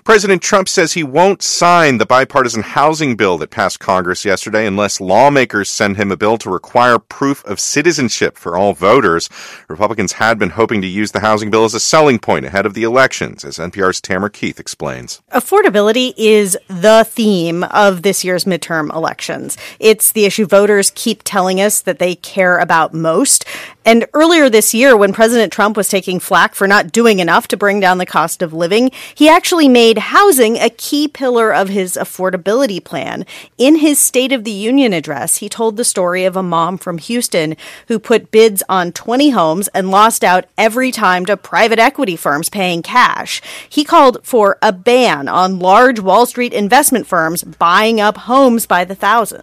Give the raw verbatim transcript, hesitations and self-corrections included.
President Trump says he won't sign the bipartisan housing bill that passed Congress yesterday unless lawmakers send him a bill to require proof of citizenship for all voters. Republicans had been hoping to use the housing bill as a selling point ahead of the elections, as N P R's Tamara Keith explains. Affordability is the theme of this year's midterm elections. It's the issue voters keep telling us that they care about most. And earlier this year, when President Trump was taking flack for not doing enough to bring down the cost of living, he actually made housing a key pillar of his affordability plan. In his State of the Union address, he told the story of a mom from Houston who put bids on twenty homes and lost out every time to private equity firms paying cash. He called for a ban on large Wall Street investment firms buying up homes by the thousands.